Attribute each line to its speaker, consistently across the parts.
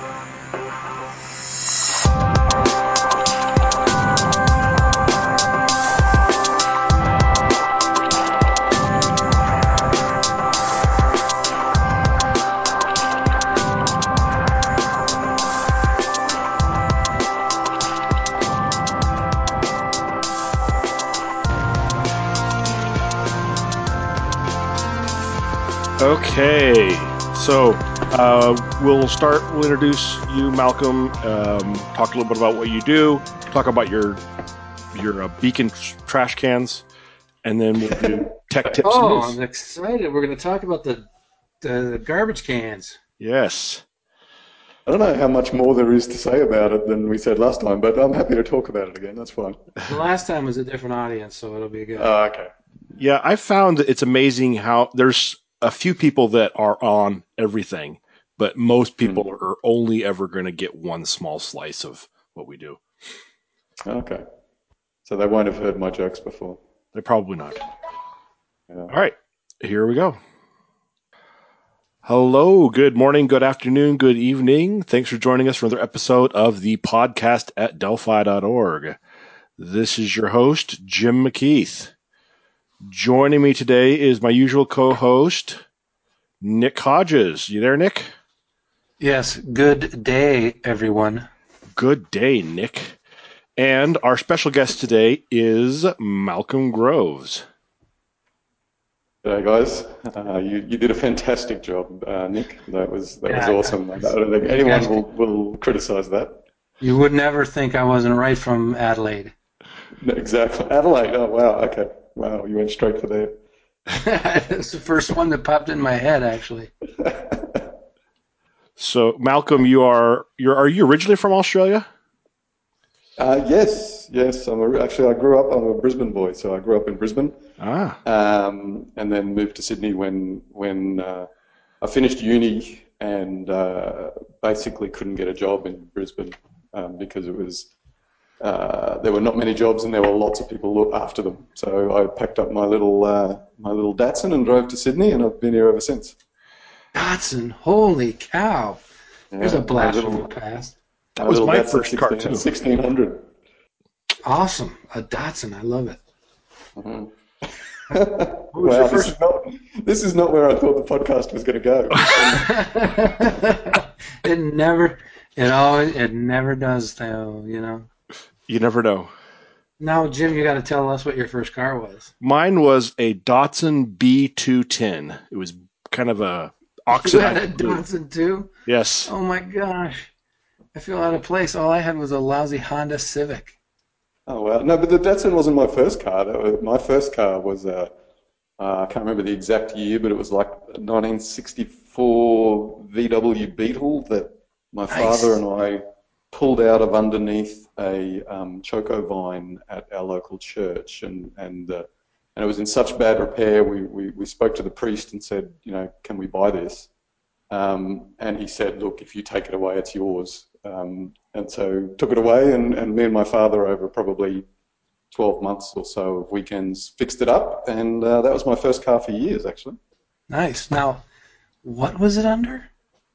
Speaker 1: Okay, so we'll introduce you, Malcolm. Talk a little bit about what you do. Talk about your Beacon trash cans, and then we'll do tech tips.
Speaker 2: Oh, I'm excited. We're going to talk about the garbage cans.
Speaker 1: Yes.
Speaker 3: I don't know how much more there is to say about it than we said last time, but I'm happy to talk about it again. That's fine.
Speaker 2: The last time was a different audience, so it'll be good.
Speaker 3: Okay.
Speaker 1: Yeah, I found that it's amazing how there's a few people that are on everything, but most people are only ever going to get one small slice of what we do.
Speaker 3: Okay. So they won't have heard my jokes before.
Speaker 1: They're probably not.
Speaker 3: Yeah.
Speaker 1: All right, here we go. Hello, good morning, good afternoon, good evening. Thanks for joining us for another episode of the podcast at Delphi.org. This is your host, Jim McKeith. Joining me today is my usual co-host, Nick Hodges. You there, Nick?
Speaker 2: Yes, good day, everyone.
Speaker 1: Good day, Nick. And our special guest today is Malcolm Groves.
Speaker 3: G'day, guys. You did a fantastic job, Nick. That was awesome. I don't think anyone will criticize that.
Speaker 2: You would never think I wasn't right from Adelaide.
Speaker 3: No, exactly. Adelaide. Oh, wow. Okay. Wow, you went straight for there.
Speaker 2: It's the first one that popped in my head, actually.
Speaker 1: So, Malcolm, are you originally from Australia?
Speaker 3: Yes. I grew up. I'm a Brisbane boy, so I grew up in Brisbane. And then moved to Sydney when I finished uni and basically couldn't get a job in Brisbane because it was there were not many jobs and there were lots of people look after them. So I packed up my little Datsun and drove to Sydney, and I've been here ever since.
Speaker 2: Datsun, holy cow! There's a blast from the past.
Speaker 1: That was my first car too.
Speaker 3: 1600.
Speaker 2: Awesome, a Datsun. I love it.
Speaker 3: Mm-hmm. Wow, this is not where I thought the podcast was going to go.
Speaker 2: It never does, though.
Speaker 1: You never know.
Speaker 2: Now, Jim, you got to tell us what your first car was.
Speaker 1: Mine was a Datsun B210. It was kind of a oxidized.
Speaker 2: You had a Datsun too?
Speaker 1: Yes.
Speaker 2: Oh my gosh, I feel out of place. All I had was a lousy Honda Civic.
Speaker 3: Oh wow, no, but the Datsun wasn't my first car. My first car was I can't remember the exact year, but it was like a 1964 VW Beetle that my father and I pulled out of underneath a choco vine at our local church, and it was in such bad repair. We spoke to the priest and said, can we buy this? And he said, look, if you take it away, it's yours. And so took it away, and me and my father over probably 12 months or so of weekends fixed it up, and that was my first car for years, actually.
Speaker 2: Nice. Now, what was it under?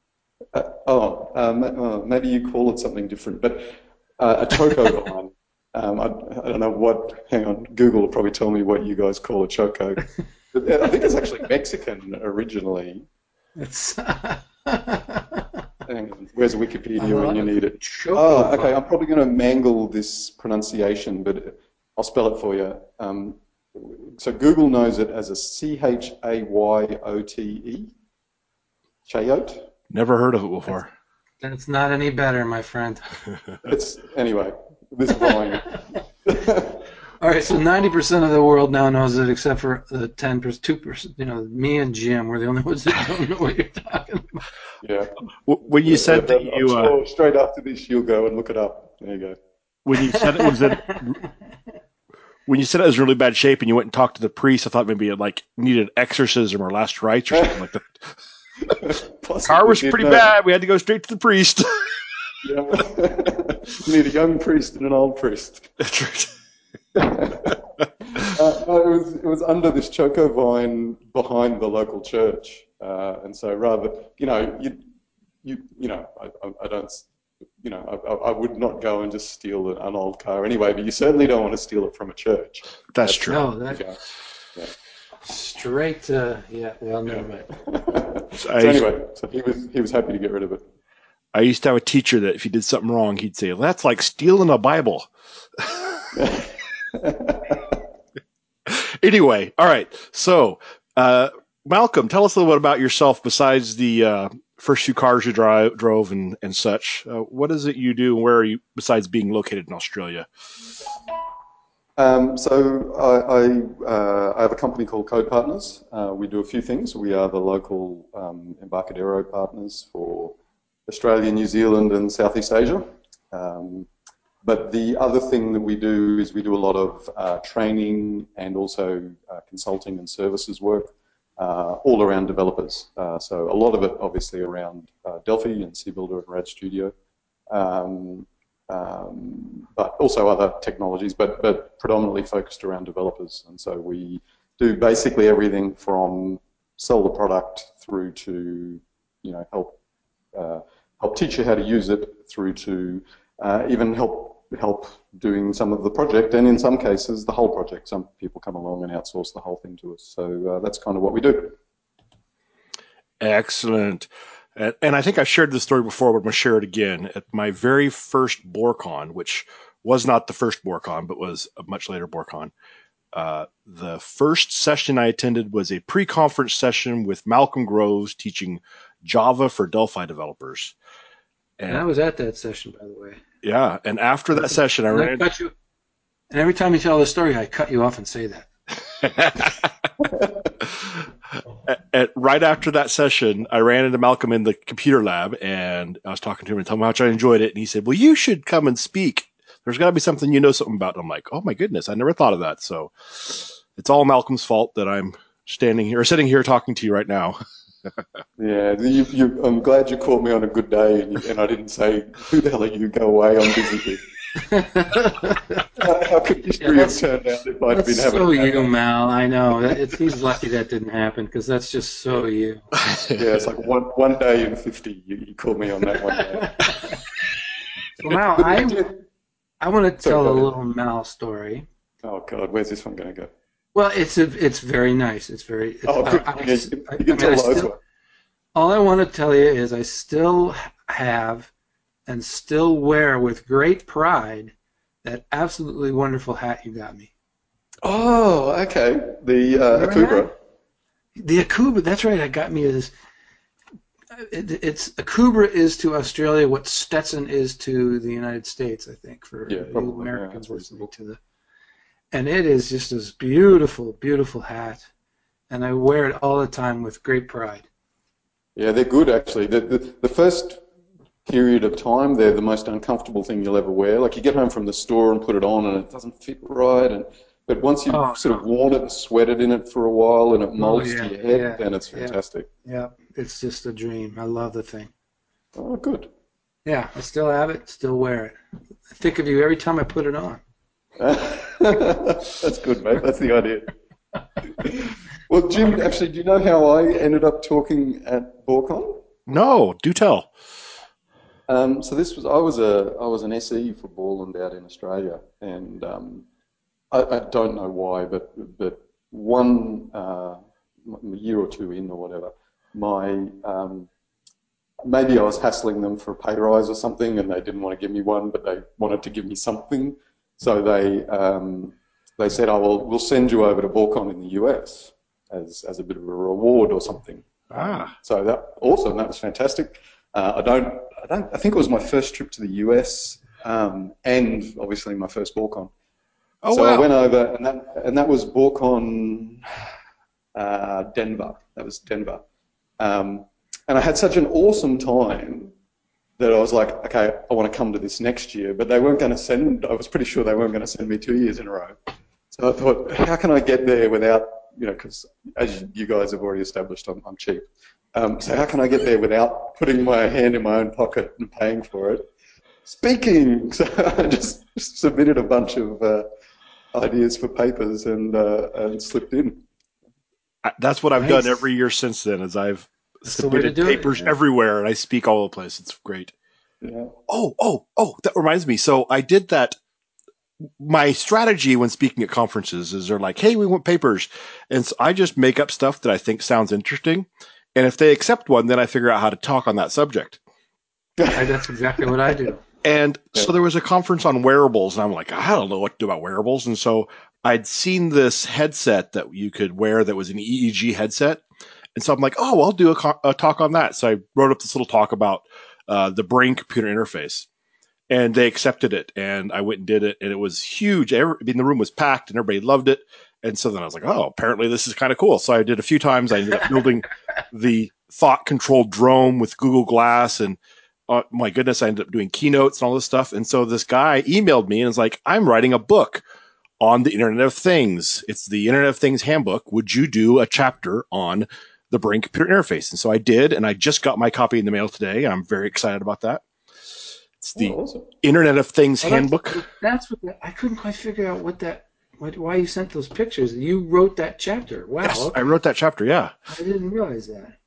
Speaker 3: Maybe you call it something different, but a choco vine. I don't know what. Hang on, Google will probably tell me what you guys call a choco. I think it's actually Mexican originally.
Speaker 2: It's.
Speaker 3: Hang on, where's Wikipedia when you need it? Okay. I'm probably going to mangle this pronunciation, but I'll spell it for you. So Google knows it as a Chayote. Chayote.
Speaker 1: Never heard of it before.
Speaker 2: That's not any better, my friend.
Speaker 3: Anyway, this vine.
Speaker 2: All right, so 90% of the world now knows it, except for the 10%, 2%. Me and Jim, we're the only ones that don't know what you're talking about.
Speaker 3: Yeah.
Speaker 1: When you said that
Speaker 3: I'm sure straight after this, you'll go and look it up. There you go.
Speaker 1: When you said it was when you said it was in really bad shape and you went and talked to the priest, I thought maybe it needed exorcism or last rites or something like that. The car was pretty bad. We had to go straight to the priest.
Speaker 3: Yeah. You need a young priest and an old priest.
Speaker 1: That's right.
Speaker 3: It was under this choco vine behind the local church, and so rather, you I don't, I would not go and just steal an old car anyway, but you certainly don't want to steal it from a church.
Speaker 1: That's true.
Speaker 2: No, straight to, well, never mind.
Speaker 3: So anyway, he was happy to get rid of it.
Speaker 1: I used to have a teacher that if he did something wrong, he'd say, "That's like stealing a Bible." Anyway, all right. So, Malcolm, tell us a little bit about yourself besides the first few cars you drove and such. What is it you do, and where are you besides being located in Australia?
Speaker 3: So I have a company called Code Partners. We do a few things. We are the local Embarcadero partners for Australia, New Zealand, and Southeast Asia. But the other thing that we do is we do a lot of training and also consulting and services work all around developers. So a lot of it obviously around Delphi and CBuilder and Rad Studio. But also other technologies, but predominantly focused around developers. And so we do basically everything from sell the product through to, help teach you how to use it, through to even help doing some of the project, and in some cases the whole project. Some people come along and outsource the whole thing to us. So that's kind of what we do.
Speaker 1: Excellent. And I think I've shared this story before, but I'm going to share it again. At my very first BoreCon, which was not the first BoreCon, but was a much later BoreCon, the first session I attended was a pre-conference session with Malcolm Groves teaching Java for Delphi developers.
Speaker 2: And I was at that session, by the way.
Speaker 1: Yeah, and after that session, I ran.
Speaker 2: Cut you. And every time you tell the story, I cut you off and say that.
Speaker 1: Right after that session, I ran into Malcolm in the computer lab, and I was talking to him and telling him how much I enjoyed it. And he said, "Well, you should come and speak. There's got to be something you know something about." And I'm like, "Oh my goodness, I never thought of that." So it's all Malcolm's fault that I'm sitting here talking to you right now.
Speaker 3: Yeah, I'm glad you caught me on a good day, and I didn't say, "Who the hell are you? Go away, I'm busy." How could history have turned out if I'd been having?
Speaker 2: So you, Mal. I know. He's lucky that didn't happen, because that's just so you.
Speaker 3: Yeah, it's like one day in 50. You caught me on that one day.
Speaker 2: So Mal, I want to tell a little Mal story.
Speaker 3: Oh God, where's this one going to go?
Speaker 2: Well, it's very nice. It's very.
Speaker 3: You can tell those ones.
Speaker 2: All I want to tell you is I still have and still wear with great pride that absolutely wonderful hat you got me.
Speaker 3: Oh, okay. The Akubra.
Speaker 2: The Akubra, that's right. I got me this. It's Akubra is to Australia what Stetson is to the United States, I think, for you Americans listening to the. And it is just this beautiful, beautiful hat, and I wear it all the time with great pride.
Speaker 3: Yeah, they're good actually. The first period of time, they're the most uncomfortable thing you'll ever wear. Like you get home from the store and put it on, and it doesn't fit right. But once you've sort of worn it and sweated in it for a while, and it molds to your head, then it's fantastic.
Speaker 2: Yeah, it's just a dream. I love the thing.
Speaker 3: Oh, good.
Speaker 2: Yeah, I still have it, still wear it. I think of you every time I put it on.
Speaker 3: That's good, mate. That's the idea. Well, Jim, actually, do you know how I ended up talking at BoreCon?
Speaker 1: No, do tell.
Speaker 3: So I was an SE for Borland out in Australia, and I don't know why, but one a year or two in or whatever, maybe I was hassling them for a pay rise or something, and they didn't want to give me one, but they wanted to give me something, so they said, "Oh, well, we'll send you over to BoreCon in the US as a bit of a reward or something." So that was fantastic. I think it was my first trip to the US, and obviously my first BoreCon.
Speaker 1: Oh,
Speaker 3: so
Speaker 1: wow.
Speaker 3: I went over, and that was BoreCon Denver. That was Denver. And I had such an awesome time that I was like, okay, I want to come to this next year. But they weren't going to I was pretty sure they weren't going to send me 2 years in a row. So I thought, how can I get there without, because as you guys have already established, I'm cheap. So how can I get there without putting my hand in my own pocket and paying for it? Speaking! So I just submitted a bunch of ideas for papers and slipped in.
Speaker 1: That's what I've done every year since then. Is I've submitted papers everywhere, and I speak all over the place. It's great.
Speaker 3: Yeah.
Speaker 1: Oh, that reminds me. So I did that. My strategy when speaking at conferences is they're like, hey, we want papers. And so I just make up stuff that I think sounds interesting. And if they accept one, then I figure out how to talk on that subject.
Speaker 2: That's exactly what I do.
Speaker 1: And so there was a conference on wearables, and I'm like, I don't know what to do about wearables. And so I'd seen this headset that you could wear that was an EEG headset. And so I'm like, oh, I'll do a talk on that. So I wrote up this little talk about the brain computer interface. And they accepted it, and I went and did it, and it was huge. The room was packed, and everybody loved it. And so then I was like, oh, apparently this is kind of cool. So I did a few times. I ended up building the thought-controlled drone with Google Glass, and my goodness, I ended up doing keynotes and all this stuff. And so this guy emailed me and was like, I'm writing a book on the Internet of Things. It's the Internet of Things handbook. Would you do a chapter on the brain-computer interface? And so I did, and I just got my copy in the mail today. I'm very excited about that. It's the
Speaker 3: awesome.
Speaker 1: Internet of Things handbook.
Speaker 2: That's what I couldn't quite figure out why you sent those pictures. You wrote that chapter. Wow.
Speaker 1: Yes, okay. I wrote that chapter, yeah.
Speaker 2: I didn't realize that.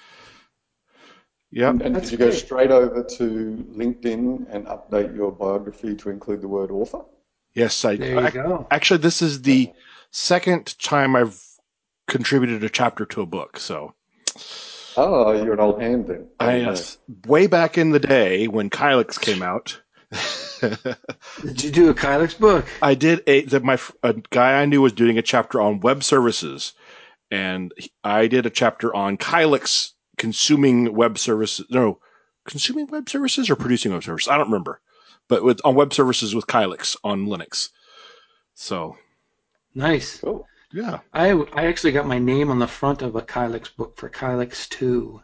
Speaker 1: Yeah.
Speaker 3: And did you go straight over to LinkedIn and update your biography to include the word author?
Speaker 1: Yes,
Speaker 2: there you go.
Speaker 1: Actually, this is the second time I've contributed a chapter to a book, so...
Speaker 3: Oh, you're an old hand then.
Speaker 1: Yes. Way back in the day when Kylix came out.
Speaker 2: Did you do a Kylix book?
Speaker 1: I did. A guy I knew was doing a chapter on web services, and I did a chapter on Kylix consuming web services. No, consuming web services or producing web services? I don't remember. But on web services with Kylix on Linux. So.
Speaker 2: Nice.
Speaker 3: Cool.
Speaker 1: Yeah.
Speaker 2: I actually got my name on the front of a Kylix book for Kylix 2.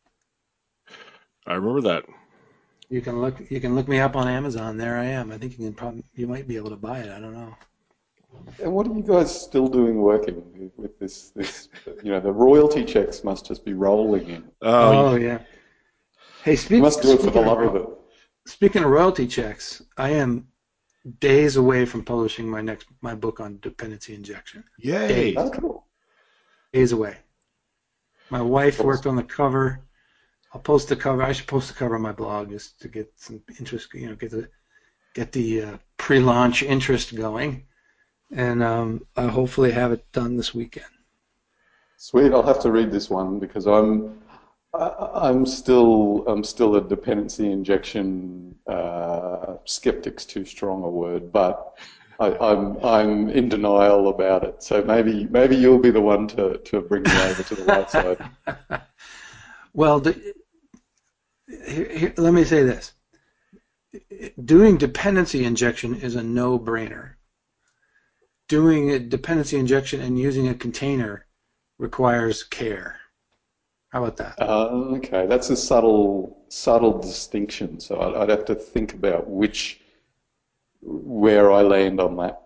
Speaker 1: I remember that.
Speaker 2: You can look me up on Amazon. There I am. I think you might be able to buy it. I don't know.
Speaker 3: And what are you guys still doing working with this? The royalty checks must just be rolling in.
Speaker 2: Oh yeah. Hey,
Speaker 3: you must do it for the love of it.
Speaker 2: Speaking of royalty checks, I am days away from publishing my book on dependency injection.
Speaker 1: Yay!
Speaker 3: Oh, cool.
Speaker 2: Days away. My wife worked on the cover. I'll post the cover. I should post the cover on my blog just to get some interest. Get the pre-launch interest going, and I'll hopefully have it done this weekend.
Speaker 3: Sweet. I'll have to read this one because I'm still a dependency injection skeptic's too strong a word, but I'm in denial about it. So maybe you'll be the one to bring me over to the right side.
Speaker 2: Well, let me say this. Doing dependency injection is a no-brainer. Doing a dependency injection and using a container requires care. How about that?
Speaker 3: Okay, that's a subtle distinction. So I'd have to think about where I land on that.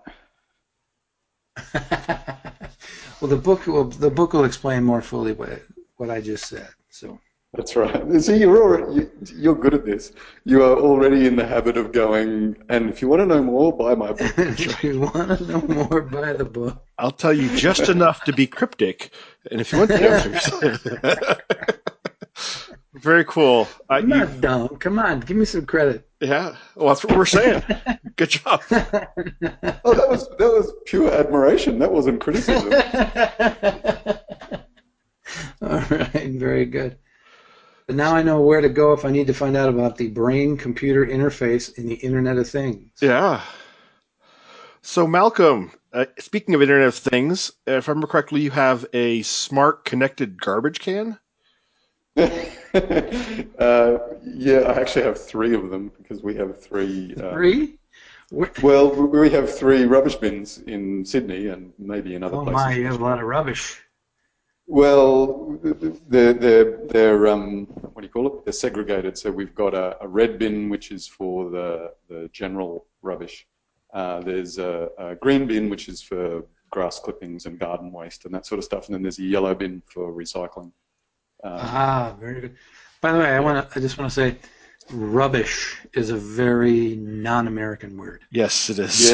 Speaker 2: Well, the book will explain more fully what I just said. So.
Speaker 3: That's right. See, you're good at this. You are already in the habit of going, and if you want to know more, buy my book.
Speaker 2: If you want to know more, buy the book.
Speaker 1: I'll tell you just enough to be cryptic, and if you want the answers. Very cool.
Speaker 2: I'm not dumb. Come on, give me some credit.
Speaker 1: Yeah, well, that's what we're saying. Good job.
Speaker 3: Oh, that was pure admiration. That wasn't criticism.
Speaker 2: All right, very good. But now I know where to go if I need to find out about the brain-computer interface in the Internet of Things.
Speaker 1: Yeah. So, Malcolm, speaking of Internet of Things, if I remember correctly, you have a smart connected garbage can?
Speaker 3: Yeah, I actually have 3 of them because we have 3.
Speaker 2: 3?
Speaker 3: Well, we have 3 rubbish bins in Sydney and maybe in other places.
Speaker 2: Oh my, you have a lot of rubbish.
Speaker 3: Well, they're what do you call it? They're segregated. So we've got a red bin, which is for the general rubbish. There's a green bin, which is for grass clippings and garden waste and that sort of stuff. And then there's a yellow bin for recycling.
Speaker 2: Very good. By the way, I just want to say, rubbish is a very non-American word.
Speaker 1: Yes, it is.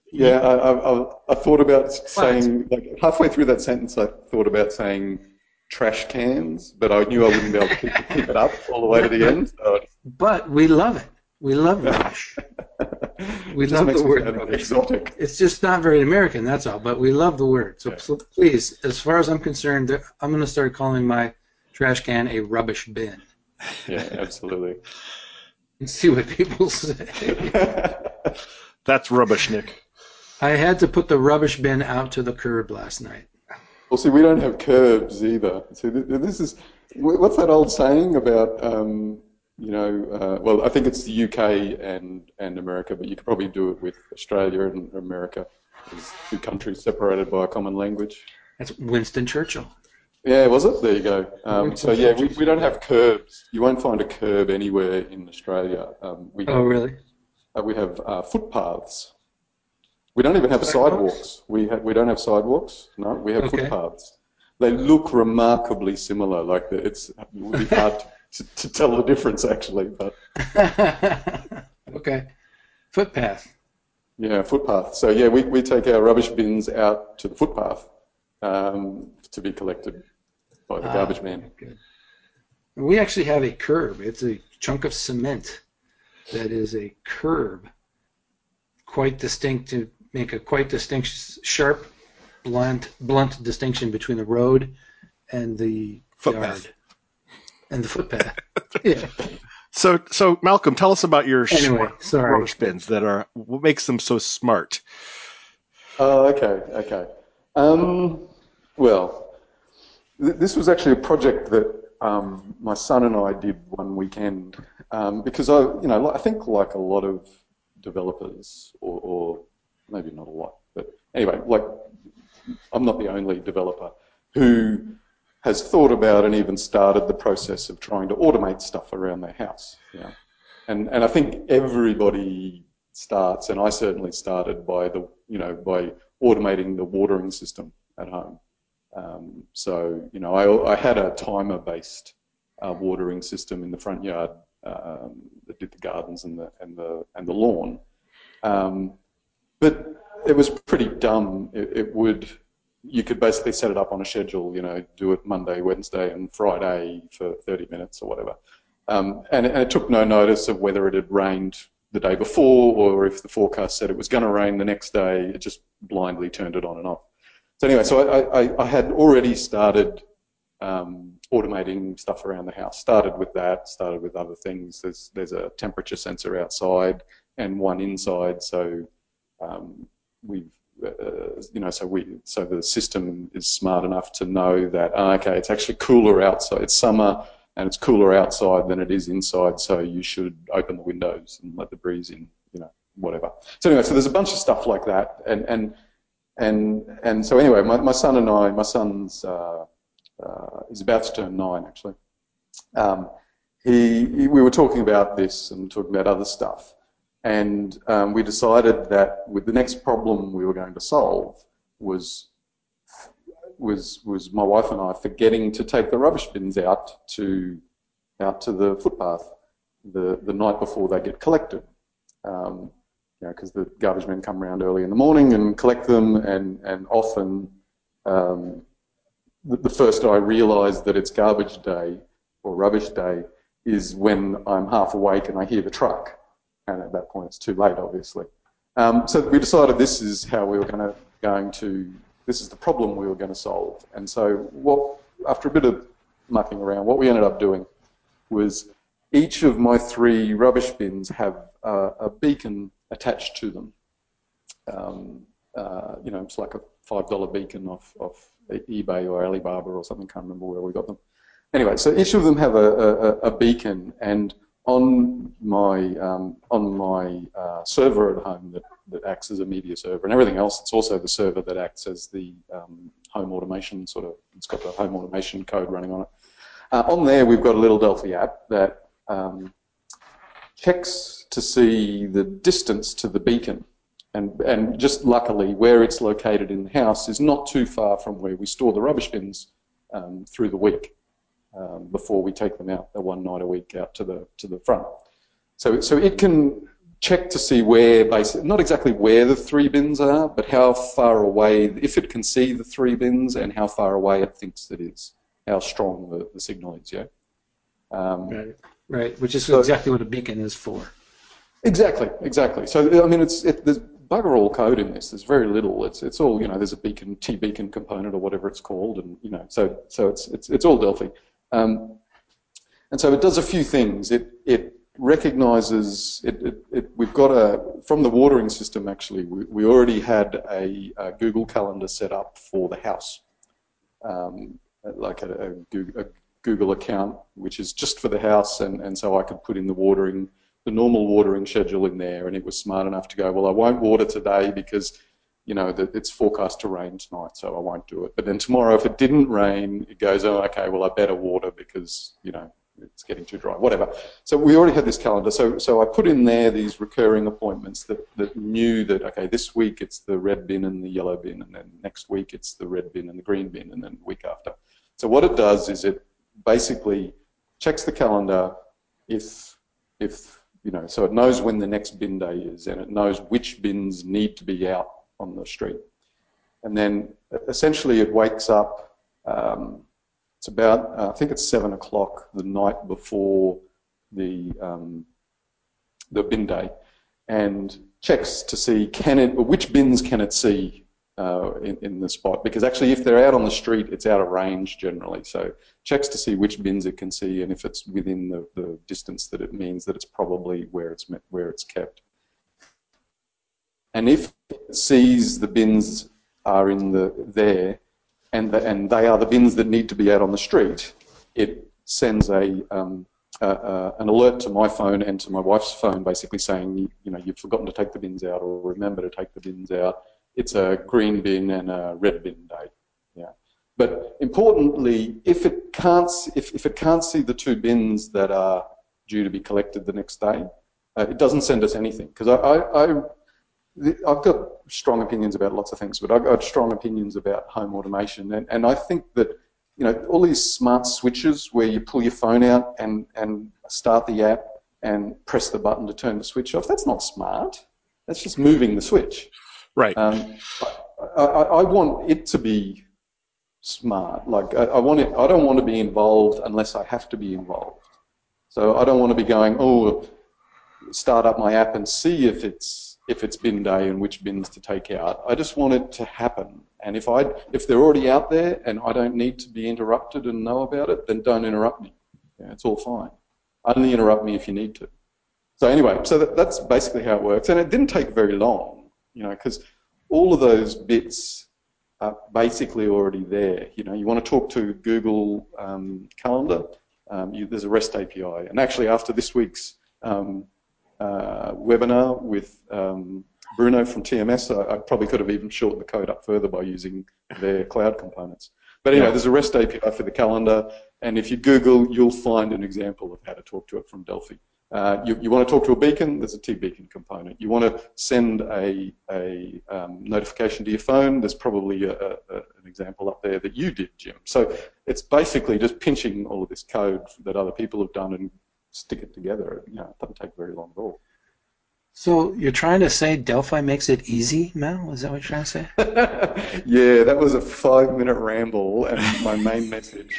Speaker 3: Yeah. I thought about saying, like halfway through that sentence, I thought about saying trash cans, but I knew I wouldn't be able to keep it up all the way to the end. So
Speaker 2: but we love it. We love rubbish. We love the word rubbish.
Speaker 3: Exotic.
Speaker 2: It's just not very American, that's all. But we love the word. So please, as far as I'm concerned, I'm going to start calling my trash can a rubbish bin.
Speaker 3: Yeah, absolutely.
Speaker 2: And see what people say.
Speaker 1: That's rubbish, Nick.
Speaker 2: I had to put the rubbish bin out to the curb last night.
Speaker 3: Well, see, we don't have curbs either. So this is, what's that old saying about, well, I think it's the UK and America, but you could probably do it with Australia and America as two countries separated by a common language.
Speaker 2: That's Winston Churchill.
Speaker 3: Yeah, was it? There you go. So yeah, we don't have curbs. You won't find a curb anywhere in Australia.
Speaker 2: Really?
Speaker 3: We have footpaths. We don't even have sidewalks. We don't have sidewalks. No, we have footpaths. They look remarkably similar. Like it would be hard to tell the difference actually. But
Speaker 2: okay, footpath.
Speaker 3: Yeah, footpath. So yeah, we take our rubbish bins out to the footpath to be collected by the garbage man.
Speaker 2: Good. We actually have a curb. It's a chunk of cement that is a curb, quite distinct to make a quite distinct, sharp, blunt distinction between the road and the
Speaker 1: footpath.
Speaker 2: Yard. And the footpath. Yeah.
Speaker 1: So Malcolm, tell us about your rubbish bins. What makes them so smart?
Speaker 3: Oh, okay. Well, this was actually a project that my son and I did one weekend because I think like a lot of developers, or maybe not a lot, but anyway, like I'm not the only developer who has thought about and even started the process of trying to automate stuff around their house. And I think everybody starts, and I certainly started by automating the watering system at home. I had a timer-based watering system in the front yard that did the gardens and the lawn. But it was pretty dumb. You could basically set it up on a schedule, do it Monday, Wednesday, and Friday for 30 minutes or whatever. And it took no notice of whether it had rained the day before or if the forecast said it was going to rain the next day. It just blindly turned it on and off. So anyway, I had already started automating stuff around the house. Started with other things. There's a temperature sensor outside and one inside. So so the system is smart enough to know that it's actually cooler outside. It's summer and it's cooler outside than it is inside. So you should open the windows and let the breeze in. Whatever. So anyway, so there's a bunch of stuff like that, and so anyway, my son and I, my son's is about to turn 9 actually. We were talking about this and talking about other stuff, and we decided that with the next problem we were going to solve was my wife and I forgetting to take the rubbish bins out to the footpath the night before they get collected. Because the garbage men come around early in the morning and collect them, and often the first I realise that it's garbage day or rubbish day is when I'm half awake and I hear the truck, and at that point it's too late, obviously. So we decided this is how we were this is the problem we were going to solve. And so after a bit of mucking around, what we ended up doing was each of my 3 rubbish bins have a beacon attached to them. It's like a $5 beacon off eBay or Alibaba or something. Can't remember where we got them. Anyway, so each of them have a beacon, and on my server at home that acts as a media server and everything else, it's also the server that acts as the home automation it's got the home automation code running on it. On there, we've got a little Delphi app that checks to see the distance to the beacon, and just luckily where it's located in the house is not too far from where we store the rubbish bins through the week before we take them out the one night a week out to the front. So it can check to see where, not exactly where the 3 bins are, but how far away, if it can see the 3 bins and how far away it thinks it is. how strong the signal is. Yeah.
Speaker 2: Right. Which is exactly what a beacon is for.
Speaker 3: Exactly. So I mean, there's bugger all code in this. There's very little. It's all, there's a beacon, T-beacon component or whatever it's called, and so it's all Delphi. And so it does a few things. It recognizes we've got from the watering system actually. We already had a Google Calendar set up for the house, like a Google account, which is just for the house, and so I could put in the normal watering schedule in there, and it was smart enough to go, well, I won't water today because it's forecast to rain tonight, so I won't do it. But then tomorrow, if it didn't rain, it goes, oh, okay, well, I better water because it's getting too dry, whatever. So we already had this calendar. So I put in there these recurring appointments that knew that, okay, this week it's the red bin and the yellow bin, and then next week it's the red bin and the green bin, and then the week after. So what it does is it basically checks the calendar so it knows when the next bin day is, and it knows which bins need to be out on the street. And then essentially it wakes up, it's about, I think it's 7 o'clock the night before the bin day, and checks to see which bins can it see in the spot, because actually if they're out on the street, it's out of range generally. So checks to see which bins it can see, and if it's within the distance that it means that it's probably where it's kept. And if it sees the bins are there, and they are the bins that need to be out on the street, it sends an alert to my phone and to my wife's phone, basically saying, you've forgotten to take the bins out, or remember to take the bins out. It's a green bin and a red bin day. Yeah. But importantly, if it can't see the two bins that are due to be collected the next day, it doesn't send us anything. Because I've got strong opinions about lots of things, but I've got strong opinions about home automation, and I think that all these smart switches where you pull your phone out and start the app and press the button to turn the switch off, that's not smart. That's just moving the switch.
Speaker 1: Right.
Speaker 3: I want it to be smart. Like I don't want to be involved unless I have to be involved. So I don't want to be going, start up my app and see if it's bin day and which bins to take out. I just want it to happen. And if they're already out there and I don't need to be interrupted and know about it, then don't interrupt me. Yeah, it's all fine. Only interrupt me if you need to. So anyway, so that's basically how it works. And it didn't take very long, because all of those bits are basically already there. You want to talk to Google Calendar, there's a REST API. And actually after this week's webinar with Bruno from TMS, I probably could have even shortened the code up further by using their cloud components. But anyway, there's a REST API for the calendar, and if you Google, you'll find an example of how to talk to it from Delphi. You want to talk to a beacon, there's a T-beacon component. You want to send a notification to your phone, there's probably an example up there that you did, Jim. So it's basically just pinching all of this code that other people have done and stick it together. It doesn't take very long at all.
Speaker 2: So you're trying to say Delphi makes it easy, Mel? Is that what you're trying to say?
Speaker 3: Yeah, that was a 5-minute ramble, and my main message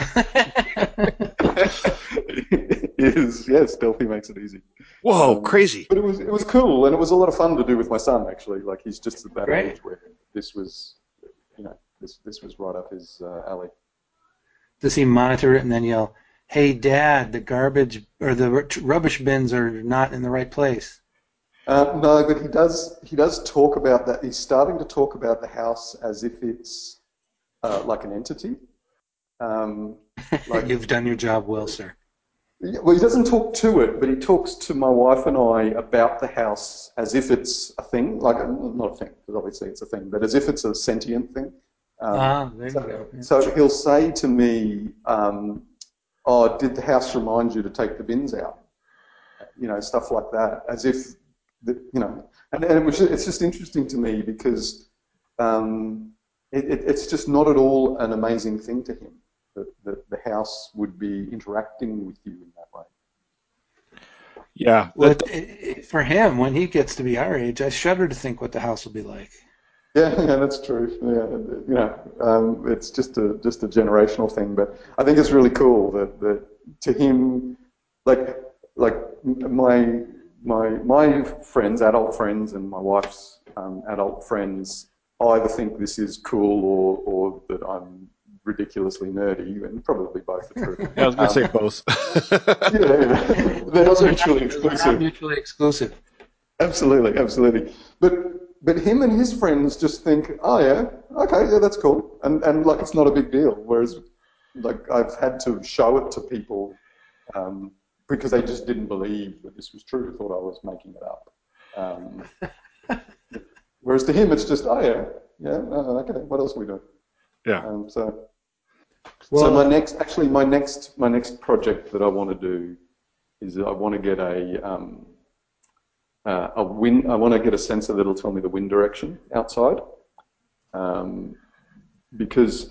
Speaker 3: is, yes, Delphi makes it easy.
Speaker 1: Whoa, crazy!
Speaker 3: But it was cool, and it was a lot of fun to do with my son. Actually, like he's just at that age where this was, this was right up his alley.
Speaker 2: Does he monitor it and then yell, "Hey, Dad, the garbage or the rubbish bins are not in the right place"?
Speaker 3: No, but he does talk about that. He's starting to talk about the house as if it's like an entity.
Speaker 2: You've done your job well, sir.
Speaker 3: Well, he doesn't talk to it, but he talks to my wife and I about the house as if it's a thing, like not a thing, because obviously it's a thing, but as if it's a sentient thing.
Speaker 2: There you go. Yeah.
Speaker 3: So he'll say to me, "Oh, did the house remind you to take the bins out?" Stuff like that, as if. And it's just interesting to me because it's just not at all an amazing thing to him that the house would be interacting with you in that way.
Speaker 1: Yeah.
Speaker 2: Well, for him, when he gets to be our age, I shudder to think what the house will be like.
Speaker 3: Yeah, yeah, that's true. It's just a generational thing, but I think it's really cool that to him, like my friends, adult friends, and my wife's adult friends either think this is cool or that I'm ridiculously nerdy, and probably both are true.
Speaker 1: Yeah, I was going to say both.
Speaker 3: Yeah, they're not mutually exclusive.
Speaker 2: Not mutually exclusive.
Speaker 3: Absolutely, absolutely. But him and his friends just think, oh yeah, okay, yeah, that's cool, and like it's not a big deal. Whereas, like I've had to show it to people because they just didn't believe that this was true. Thought I was making it up. Whereas to him, it's just, oh yeah, yeah, okay. What else are we doing?
Speaker 1: Yeah.
Speaker 3: So my next project that I want to do is I want to get I want to get a sensor that'll tell me the wind direction outside, because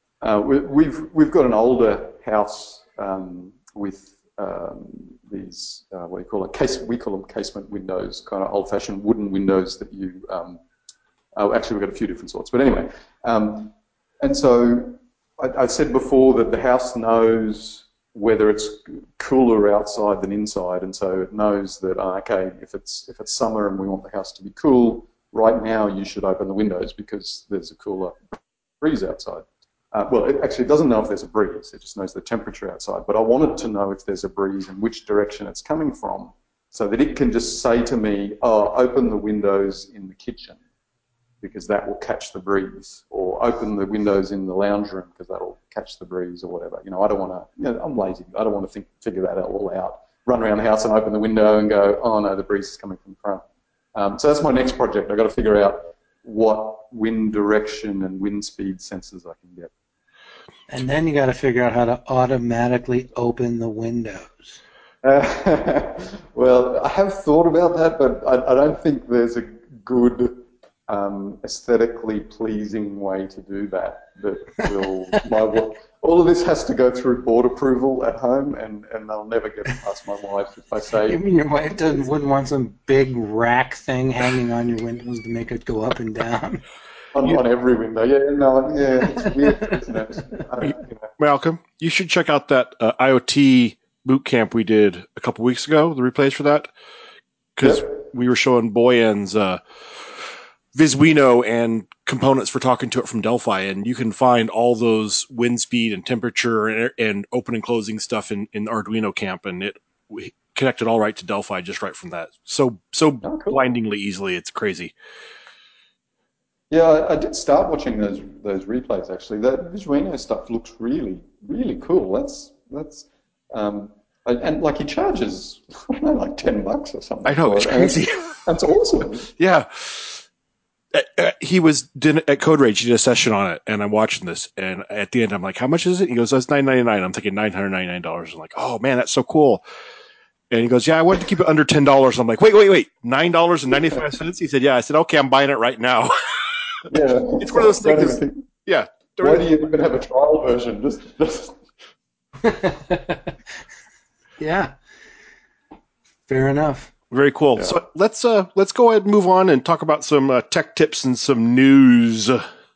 Speaker 3: we've got an older house with these what do you call it? We call them casement windows, kind of old-fashioned wooden windows that you. Actually, we've got a few different sorts, but anyway, and so I said before that the house knows whether it's cooler outside than inside, and so it knows that okay, if it's summer and we want the house to be cool, right now you should open the windows because there's a cooler breeze outside. Well, it actually doesn't know if there's a breeze; it just knows the temperature outside. But I want it to know if there's a breeze and which direction it's coming from, so that it can just say to me, "Oh, open the windows in the kitchen," because that will catch the breeze, or open the windows in the lounge room because that'll catch the breeze, or whatever. I don't want to. I'm lazy. I don't want to figure that all out. Run around the house and open the window and go, oh no, the breeze is coming from the front. So that's my next project. I've got to figure out what wind direction and wind speed sensors I can get.
Speaker 2: And then you got to figure out how to automatically open the windows.
Speaker 3: Well, I have thought about that, but I don't think there's a good aesthetically pleasing way to do that will all of this has to go through board approval at home, and I'll never get past my wife if I say.
Speaker 2: You mean your wife wouldn't want some big rack thing hanging on your windows to make it go up and down?
Speaker 3: On every window, it's weird, isn't it?
Speaker 1: Malcolm, you should check out that IoT boot camp we did a couple weeks ago, the replays for that, because we were showing Boyan's Viswino and components for talking to it from Delphi, and you can find all those wind speed and temperature and open and closing stuff in Arduino camp, and we connected all right to Delphi just right from that. So cool. Blindingly easily, it's crazy.
Speaker 3: Yeah, I did start watching those replays actually. That Viswino stuff looks really, really cool. That's and like he charges I don't know, like $10 or something.
Speaker 1: I know, it's crazy.
Speaker 3: That's awesome.
Speaker 1: Yeah. He was at Code Rage. He did a session on it, and I'm watching this. And at the end, I'm like, "How much is it?" He goes, "That's $9.99." I'm thinking $999. I'm like, "Oh man, that's so cool." And he goes, "Yeah, I wanted to keep it under $10." I'm like, "Wait, $9.95?" He said, "Yeah." I said, "Okay, I'm buying it right now."
Speaker 3: Yeah,
Speaker 1: it's one of those things. Yeah.
Speaker 3: Why do you even have a trial version? Just.
Speaker 2: Yeah. Fair enough.
Speaker 1: Very cool. Yeah. So let's go ahead and move on and talk about some tech tips and some news.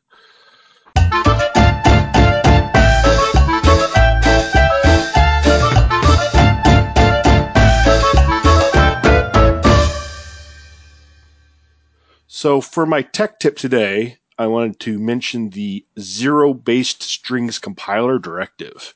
Speaker 1: So for my tech tip today, I wanted to mention the zero-based strings compiler directive.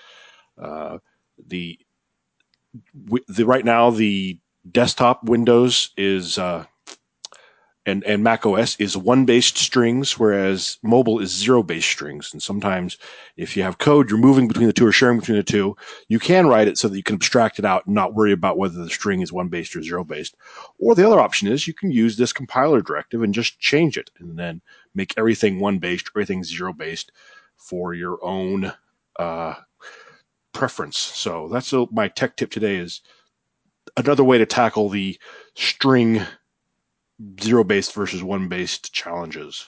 Speaker 1: The right now the desktop Windows is and Mac OS is one-based strings, whereas mobile is zero-based strings. And sometimes if you have code you're moving between the two or sharing between the two, you can write it so that you can abstract it out and not worry about whether the string is one-based or zero-based. Or the other option is you can use this compiler directive and just change it and then make everything one-based, everything zero-based for your own preference. So that's my tech tip today, is another way to tackle the string zero-based versus one-based challenges.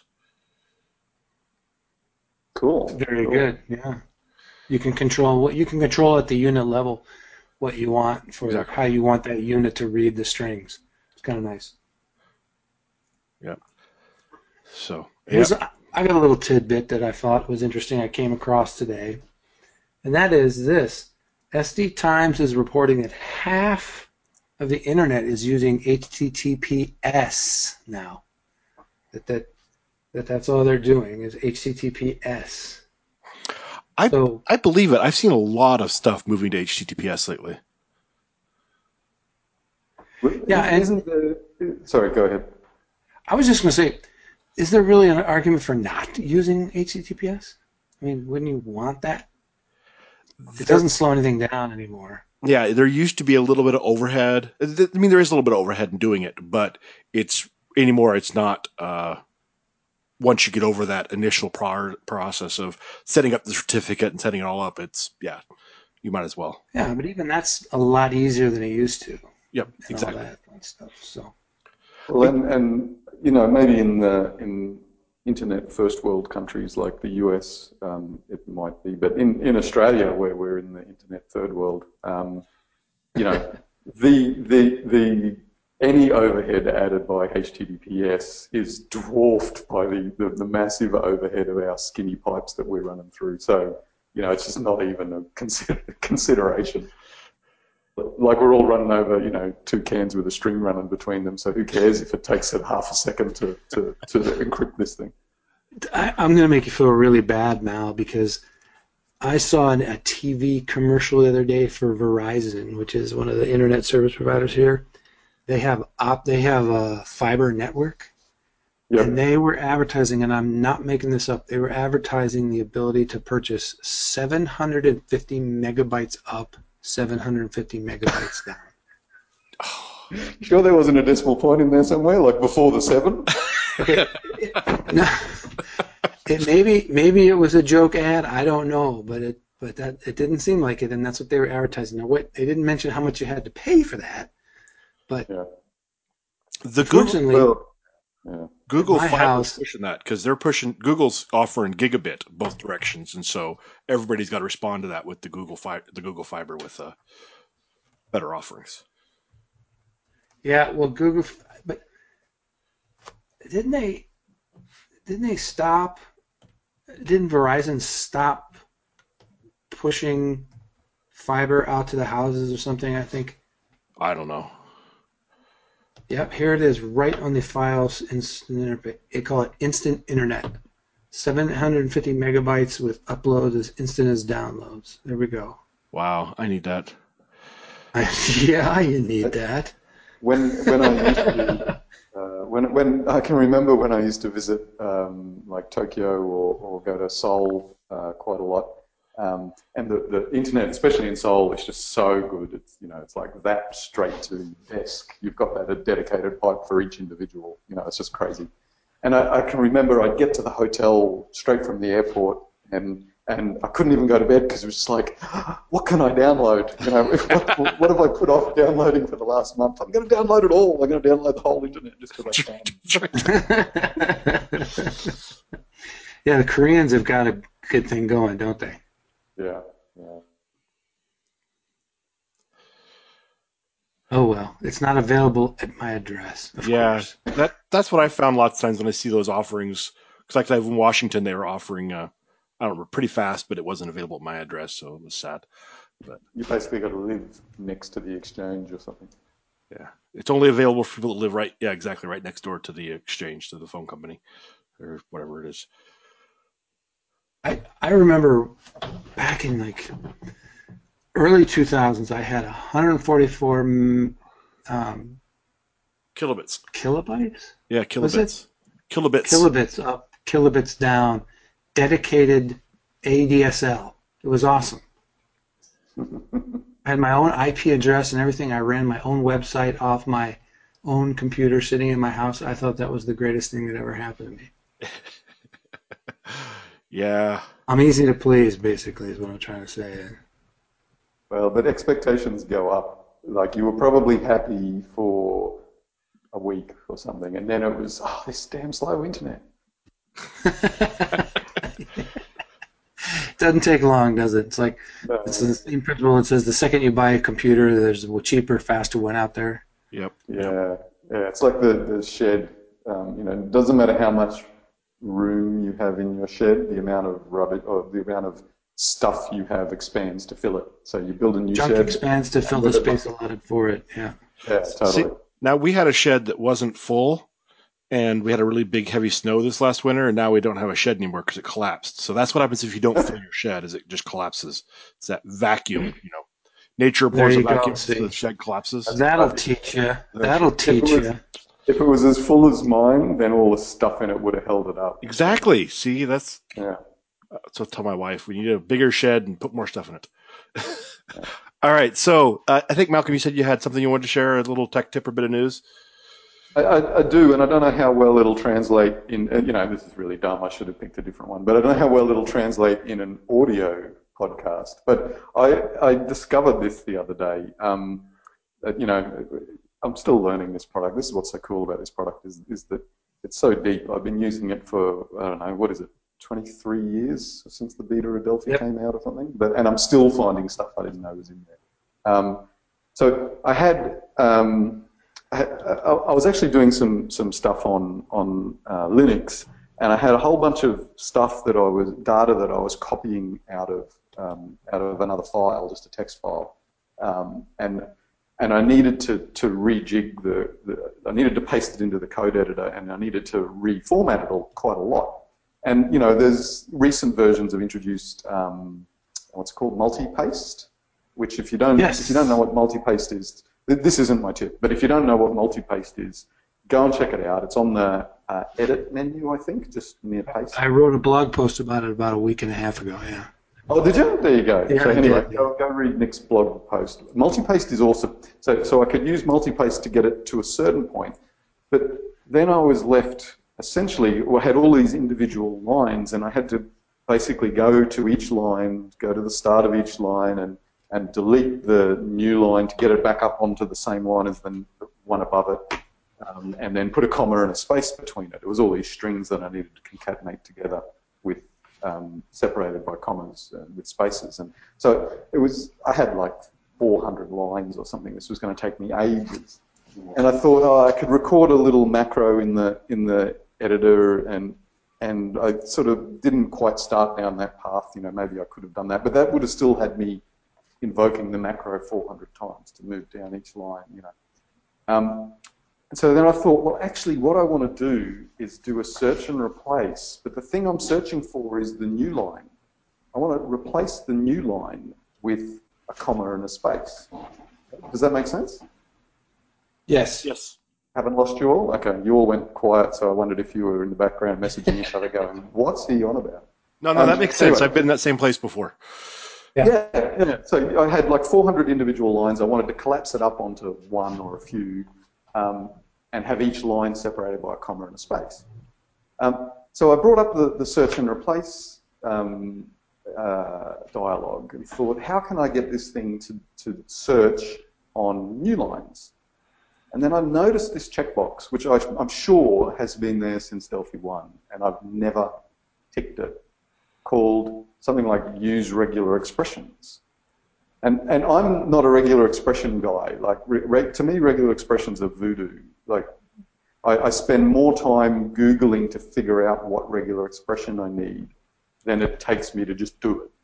Speaker 3: Cool.
Speaker 2: Very good. Yeah. You can control at the unit level what you want for exactly. How you want that unit to read the strings. It's kind of nice.
Speaker 1: Yeah. So,
Speaker 2: I got a little tidbit that I thought was interesting I came across today, and that is this. SD Times is reporting that half of the internet is using HTTPS now. That's all they're doing is HTTPS.
Speaker 1: I believe it. I've seen a lot of stuff moving to HTTPS lately.
Speaker 2: Yeah,
Speaker 3: sorry, go ahead.
Speaker 2: I was just going to say, is there really an argument for not using HTTPS? I mean, wouldn't you want that? It doesn't slow anything down anymore.
Speaker 1: Yeah, there used to be a little bit of overhead. I mean, there is a little bit of overhead in doing it, but it's not. Once you get over that initial process of setting up the certificate and setting it all up, you might as well.
Speaker 2: Yeah, but even that's a lot easier than it used to.
Speaker 1: Yep,
Speaker 2: and
Speaker 1: exactly.
Speaker 2: All that fun stuff. So,
Speaker 3: well, and maybe in internet first world countries like the US, it might be, but in Australia, where we're in the internet third world, the any overhead added by HTTPS is dwarfed by the massive overhead of our skinny pipes that we're running through. So, it's just not even a consideration. Like we're all running over, 2 cans with a string running between them. So who cares if it takes it half a second to encrypt this thing?
Speaker 2: I'm going to make you feel really bad, Mal, because I saw a TV commercial the other day for Verizon, which is one of the internet service providers here. They have a fiber network,
Speaker 3: yep.
Speaker 2: And they were advertising, and I'm not making this up, they were advertising the ability to purchase 750 megabytes up, 750 megabytes down.
Speaker 3: Sure there wasn't a decimal point in there somewhere, like before the 7?
Speaker 2: Okay. Maybe it was a joke ad, I don't know, but it didn't seem like it, and that's what they were advertising. Now, they didn't mention how much you had to pay for that, but
Speaker 1: Google Fiber is
Speaker 2: house,
Speaker 1: pushing that because Google's offering gigabit both directions, and so everybody's got to respond to that with the Google Fiber with better offerings.
Speaker 2: Yeah, well, Google, but didn't Verizon stop pushing fiber out to the houses or something, I think?
Speaker 1: I don't know.
Speaker 2: Yep, here it is, right on the files. They call it Instant Internet. 750 megabytes with uploads as instant as downloads. There we go.
Speaker 1: Wow, I need that.
Speaker 2: Yeah, you need that.
Speaker 3: When I used to, when I can remember when I used to visit like Tokyo or go to Seoul quite a lot, and the internet, especially in Seoul, is just so good. It's like that straight to desk. You've got that a dedicated pipe for each individual. It's just crazy. And I can remember I'd get to the hotel straight from the airport, and I couldn't even go to bed because it was just like, what can I download? What have I put off downloading for the last month? I'm going to download it all. I'm going to download the whole internet just because I
Speaker 2: can. Yeah, the Koreans have got a good thing going, don't they?
Speaker 3: Yeah.
Speaker 2: Oh well, it's not available at my address. Of course.
Speaker 1: That's what I found lots of times when I see those offerings. Because like in Washington, they were offering, I don't know, pretty fast, but it wasn't available at my address, so it was sad. But
Speaker 3: you basically got to live next to the exchange or something.
Speaker 1: Yeah, it's only available for people that live right next door to the exchange, to the phone company, or whatever it is.
Speaker 2: I remember back in like early 2000s, I had 144
Speaker 1: kilobits.
Speaker 2: Kilobytes?
Speaker 1: Yeah, kilobits.
Speaker 2: Was it?
Speaker 1: Kilobits.
Speaker 2: Kilobits up, kilobits down, dedicated ADSL. It was awesome. I had my own IP address and everything. I ran my own website off my own computer sitting in my house. I thought that was the greatest thing that ever happened to me.
Speaker 1: Yeah.
Speaker 2: I'm easy to please, basically, is what I'm trying to say.
Speaker 3: Well, but expectations go up. Like, you were probably happy for a week or something, and then it was, this damn slow internet.
Speaker 2: It doesn't take long, does it? It's like, it's the same principle. It says the second you buy a computer, there's a cheaper, faster one out there.
Speaker 1: Yep.
Speaker 3: Yeah. It's like the shed. It doesn't matter how much room you have in your shed, the amount of rubbish or the amount of stuff you have expands to fill it. So you build a new
Speaker 2: Junk
Speaker 3: shed.
Speaker 2: expands to fill the space allotted for it. Yeah.
Speaker 3: Yeah, totally.
Speaker 1: See, now we had a shed that wasn't full, and we had a really big heavy snow this last winter, and now we don't have a shed anymore because it collapsed. So that's what happens if you don't fill your shed, is it just collapses. It's that vacuum, Nature pours a vacuum, so the shed collapses.
Speaker 2: That'll teach you. That'll teach you.
Speaker 3: If it was as full as mine, then all the stuff in it would have held it up.
Speaker 1: Exactly. See, that's...
Speaker 3: Yeah.
Speaker 1: So I tell my wife, we need a bigger shed and put more stuff in it. All right. So I think, Malcolm, you said you had something you wanted to share, a little tech tip or bit of news?
Speaker 3: I do, and I don't know how well it'll translate in, this is really dumb, I should have picked a different one, but I don't know how well it'll translate in an audio podcast. But I discovered this the other day. I'm still learning this product. This is what's so cool about this product is that it's so deep. I've been using it for, 23 years since the beta Adelphi came out or something. And I'm still finding stuff I didn't know was in there. So I had, I was actually doing some stuff on Linux, and I had a whole bunch of data that I was copying out of another file, just a text file, and I needed to rejig I needed to paste it into the code editor, and I needed to reformat it quite a lot. And there's recent versions have introduced what's called multi-paste, which if you don't know what multi-paste is, this isn't my tip, but if you don't know what multi-paste is, go and check it out. It's on the edit menu, I think, just near paste.
Speaker 2: I wrote a blog post about it about a week and a half ago, yeah.
Speaker 3: Oh, did you? There you go.
Speaker 2: Yeah,
Speaker 3: so anyway, go read Nick's blog post. Multi-paste is awesome. So I could use multi-paste to get it to a certain point, but then I was left essentially, I had all these individual lines, and I had to basically go to each line, go to the start of each line, and delete the new line to get it back up onto the same line as the one above it, and then put a comma and a space between it. It was all these strings that I needed to concatenate together with separated by commas with spaces. And so I had like 400 lines or something. This was going to take me ages. And I thought, I could record a little macro in the editor, and I sort of didn't quite start down that path. Maybe I could have done that, but that would have still had me invoking the macro 400 times to move down each line. And so then I thought, well, actually, what I want to do is do a search and replace, but the thing I'm searching for is the new line. I want to replace the new line with a comma and a space. Does that make sense?
Speaker 2: Yes.
Speaker 1: Yes.
Speaker 3: Haven't lost you all? Okay, you all went quiet, so I wondered if you were in the background messaging each other going, what's he on about?
Speaker 1: No, that makes sense. Anyway. I've been in that same place before.
Speaker 3: Yeah. So I had like 400 individual lines. I wanted to collapse it up onto one or a few, and have each line separated by a comma and a space. So I brought up the search and replace dialogue and thought, how can I get this thing to search on new lines? And then I noticed this checkbox, which I'm sure has been there since Delphi 1, and I've never ticked it, called something like use regular expressions. And I'm not a regular expression guy. Like, to me, regular expressions are voodoo. Like, I spend more time Googling to figure out what regular expression I need than it takes me to just do it.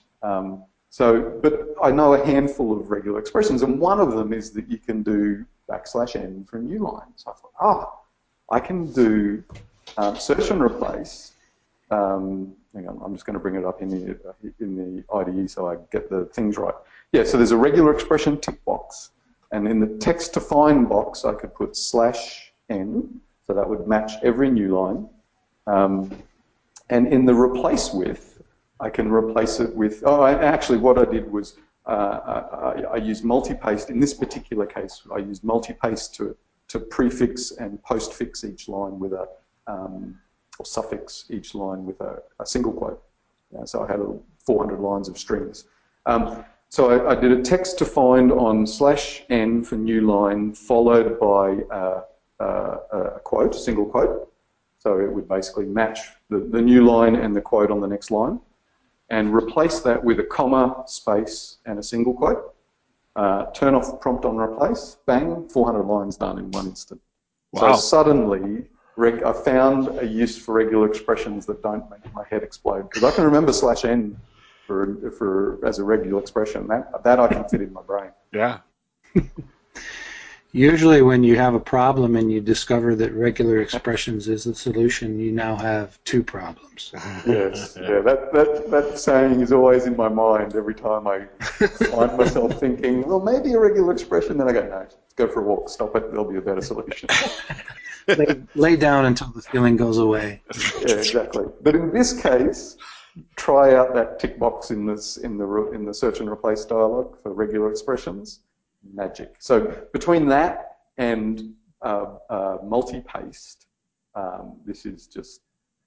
Speaker 3: But I know a handful of regular expressions, and one of them is that you can do /n for a new line. So I thought, I can do search and replace. Hang on, I'm just going to bring it up in the IDE so I get the things right. Yeah, so there's a regular expression tick box, and in the text to find box, I could put /n, so that would match every new line. And in the replace with, I can replace it with. Actually, what I did was I used multi-paste. In this particular case, I used multi-paste to prefix and postfix each line with a or suffix each line with a single quote. So I had 400 lines of strings. So I did a text to find on /n for new line, followed by a quote, a single quote. So it would basically match the new line and the quote on the next line, and replace that with a comma, space, and a single quote. Turn off prompt on replace, bang, 400 lines done in one instant. Wow. So suddenly, I found a use for regular expressions that don't make my head explode, because I can remember /n as a regular expression. That I can fit in my brain.
Speaker 1: Yeah.
Speaker 2: Usually when you have a problem and you discover that regular expressions is the solution, you now have two problems.
Speaker 3: Yes, yeah, that saying is always in my mind every time I find myself thinking, well, maybe a regular expression, then I go, no, let's go for a walk, stop it, there'll be a better solution.
Speaker 2: lay down until the feeling goes away.
Speaker 3: Yeah, exactly. But in this case, try out that tick box in the search and replace dialog for regular expressions. Magic. So between that and multi-paste, this is just,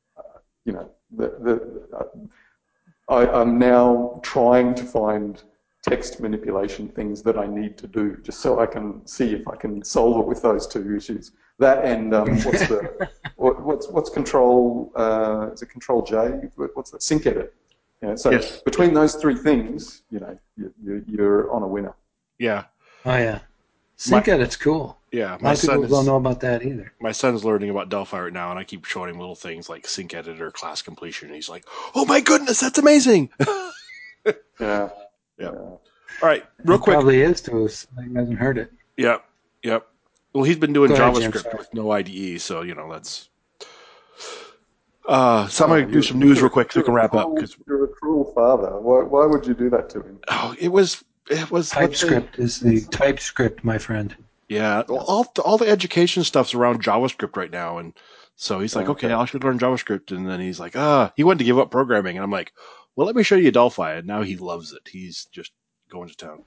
Speaker 3: I'm now trying to find text manipulation things that I need to do, just so I can see if I can solve it with those two issues. That and what's control? Is it Control J? What's that? Sync edit. So yes. Between those three things, you're on a winner.
Speaker 1: Yeah.
Speaker 2: Oh yeah. Sync edit's cool.
Speaker 1: Yeah,
Speaker 2: a lot of people don't know about that either.
Speaker 1: My son's learning about Delphi right now, and I keep showing him little things like sync editor, class completion, and he's like, "Oh my goodness, that's amazing!"
Speaker 3: Yeah.
Speaker 1: All right, real quick.
Speaker 2: Probably is to us. He hasn't heard it.
Speaker 1: Yep. Well, he's been doing JavaScript with no IDE, so that's. So I'm going to do some news real quick so we can wrap up.
Speaker 3: You're a cruel father. Why would you do that to him?
Speaker 1: Oh, it was
Speaker 2: TypeScript is the TypeScript, my friend.
Speaker 1: Yeah, all the education stuff's around JavaScript right now, and so he's like, okay, I should learn JavaScript, and then he's like, he wanted to give up programming, and I'm like, well, let me show you Delphi, and now he loves it. He's just going to town.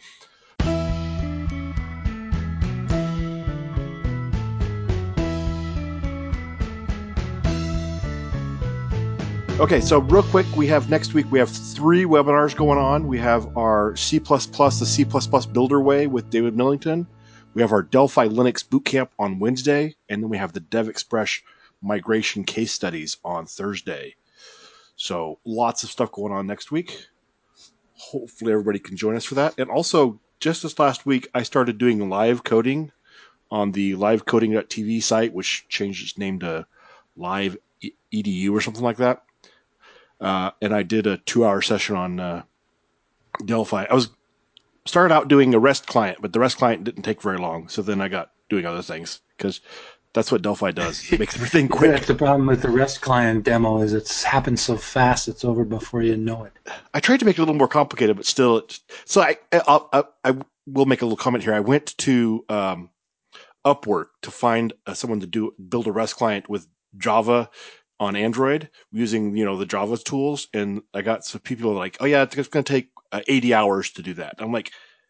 Speaker 1: Okay, so real quick, next week we have 3 webinars going on. We have our C++, the C++ Builder Way with David Millington. We have our Delphi Linux Bootcamp on Wednesday, and then we have the DevExpress migration case studies on Thursday. So lots of stuff going on next week. Hopefully everybody can join us for that. And also, just this last week, I started doing live coding on the livecoding.tv site, which changed its name to Live EDU or something like that. And I did a 2-hour session on Delphi. I started out doing a REST client, but the REST client didn't take very long. So then I got doing other things because that's what Delphi does. It makes everything quick.
Speaker 2: That's the problem with the REST client demo is it's happened so fast it's over before you know it.
Speaker 1: I tried to make it a little more complicated, but still. So I will make a little comment here. I went to Upwork to find someone to build a REST client with Java on Android using the Java tools, and I got some people like, oh yeah, it's going to take 80 hours to do that. I'm like,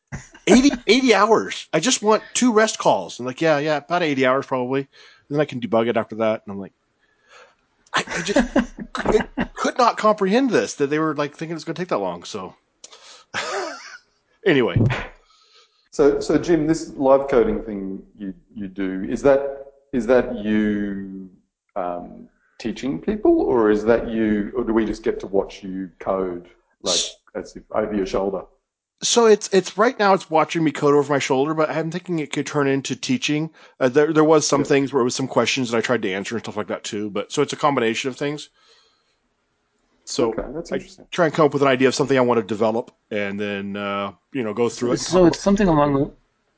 Speaker 1: 80 hours? I just want 2 REST calls. I'm like, yeah, about 80 hours probably. Then I can debug it after that. And I'm like, I just could not comprehend this, that they were like thinking it's going to take that long. So anyway.
Speaker 3: So Jim, this live coding thing you do, is that you teaching people, or is that or do we just get to watch you code like as if over your shoulder?
Speaker 1: So it's right now it's watching me code over my shoulder, but I'm thinking it could turn into teaching. There was some things where it was some questions that I tried to answer and stuff like that too. But so it's a combination of things. So
Speaker 3: that's interesting.
Speaker 1: I try and come up with an idea of something I want to develop, and then go through it.
Speaker 2: So it's something along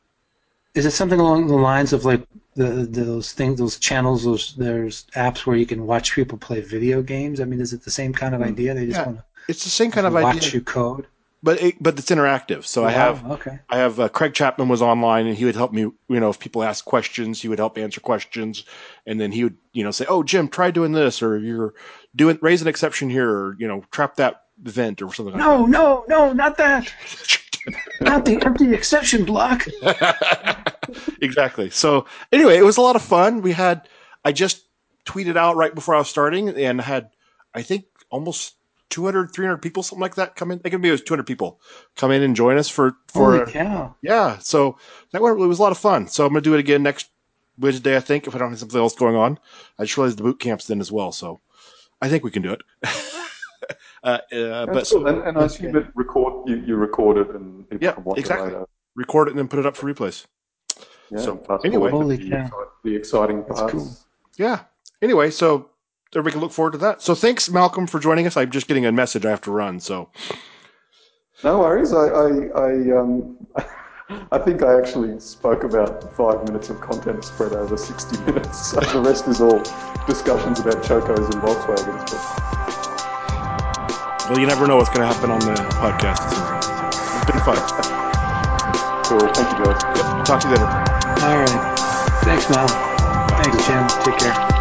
Speaker 2: the lines of like those things, those channels, there's apps where you can watch people play video games. I mean, is it the same kind of idea? They just want to.
Speaker 1: It's the same kind of idea.
Speaker 2: Watch you code.
Speaker 1: But it's interactive. So I have Craig Chapman was online, and he would help me. If people ask questions, he would help answer questions, and then he would say, "Oh, Jim, try doing this," or raise an exception here, or trap that event or something.
Speaker 2: No, not that. Not the empty exception block.
Speaker 1: Exactly. So anyway, it was a lot of fun. I just tweeted out right before I was starting, and had I think almost 200, 300 people, something like that, come in. I think maybe it was 200 people come in and join us for
Speaker 2: Holy cow.
Speaker 1: Yeah. So it was a lot of fun. So I'm going to do it again next Wednesday, I think, if I don't have something else going on. I just realized the boot camp's then as well. So I think we can do it.
Speaker 3: But cool. And I assume that you record it and people can watch it later.
Speaker 1: Record it and then put it up for replays.
Speaker 3: Yeah.
Speaker 1: So anyway,
Speaker 2: holy cow.
Speaker 3: The exciting parts.
Speaker 2: Cool.
Speaker 1: Yeah. Anyway, so everybody can look forward to that. So thanks, Malcolm, for joining us. I'm just getting a message I have to run. So
Speaker 3: no worries. I think I actually spoke about 5 minutes of content spread over 60 minutes. So the rest is all discussions about Chocos and Volkswagens. But...
Speaker 1: Well, you never know what's going to happen on the podcast. It's been fun.
Speaker 3: Cool. Thank you, guys.
Speaker 1: Yep. Talk to you later.
Speaker 2: All right. Thanks, Mal. Thanks, Jim. Take care.